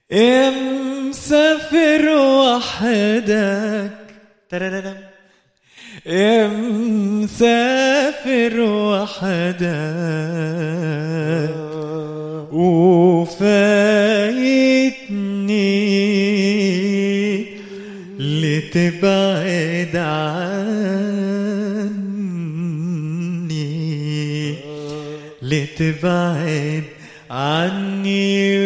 يا مسافر وحدك ترارم، يا مسافر وحدك وفايتني لتبعد عني، لتبعد عني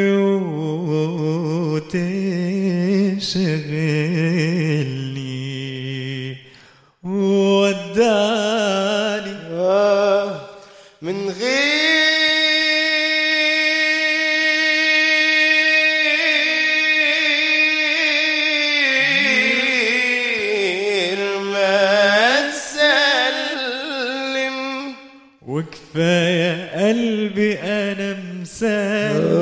وتشغلني وداني من غير ما تسلم، وكفاية قلبي أنا مسلم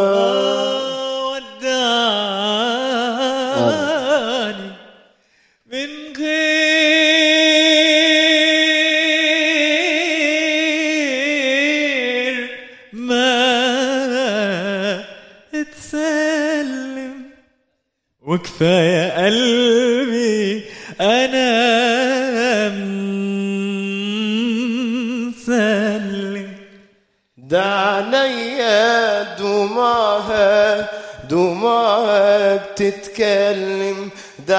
وداني من غير ما تسلم، وكفاية قلبي أنا مسلم. دعنيا دموعها دموعها بتتكلم،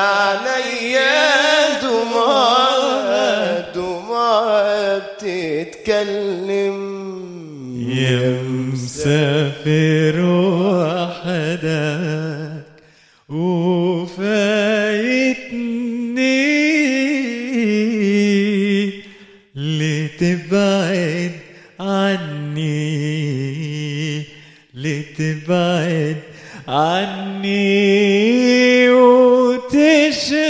دعنيا دموعها دموعها بتتكلم. يا مسافر وحدك وفايتني لتبعد عني، لتبعد عني وتشغل